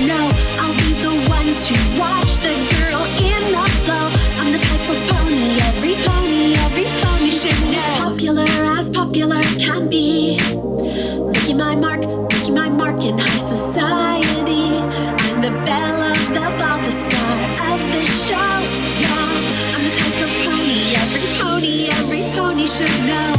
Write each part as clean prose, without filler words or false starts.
know I'll be the one to watch the girl in the flow. I'm the type of every pony should know. As popular can be. Making my mark in high society. I'm the belle of the ball, the star of the show. Yeah, I'm the type of every pony should know.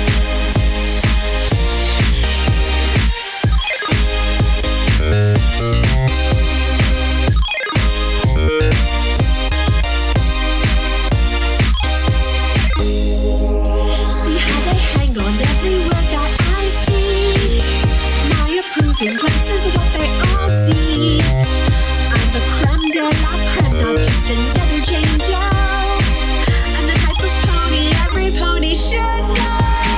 See how they hang on every word that I speak. My approving glance is what they all see. I'm the creme de la creme, not just another Jane Doe. I'm the type of pony every pony should know.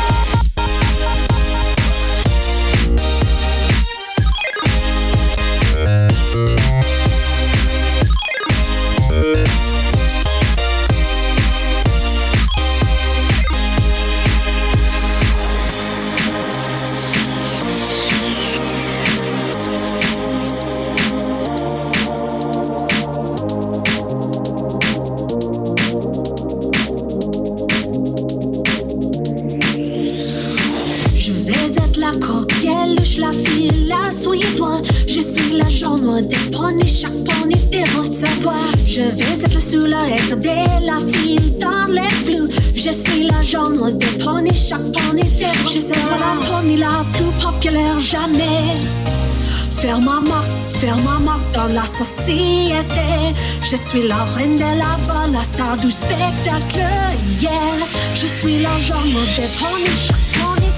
La file à suivre, je suis la genre des poneys, chaque pony devra savoir. Je vais être sous la regarder la file dans les flous. Je suis la genre des poneys, chaque pony devra savoir. Je serai la pony la plus populaire jamais. Faire ma marque dans la société. Je suis la reine de la balle, la star du spectacle, yeah. Je suis la genre des poneys, chaque pony